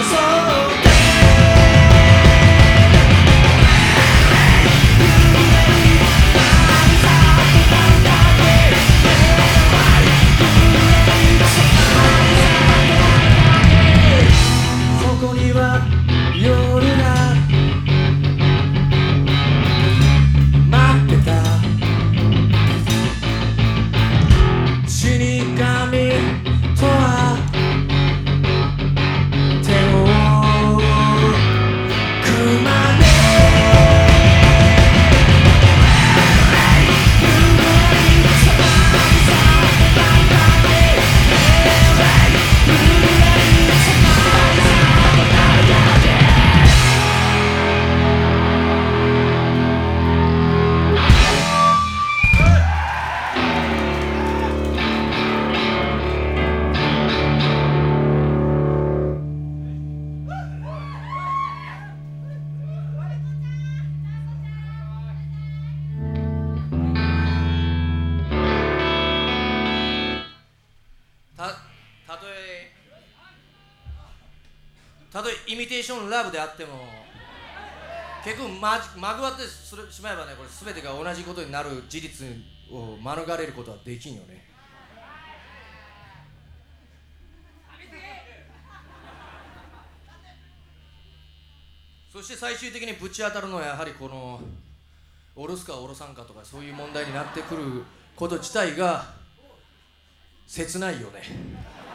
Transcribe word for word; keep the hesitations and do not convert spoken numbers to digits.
たとえイミテーションラブであっても結局ままぐわってしまえばね、これ全てが同じことになる事実を免れることはできんよね。そして最終的にぶち当たるのはやはりこの下ろすか下ろさんかとかそういう問題になってくること自体が切ないよね。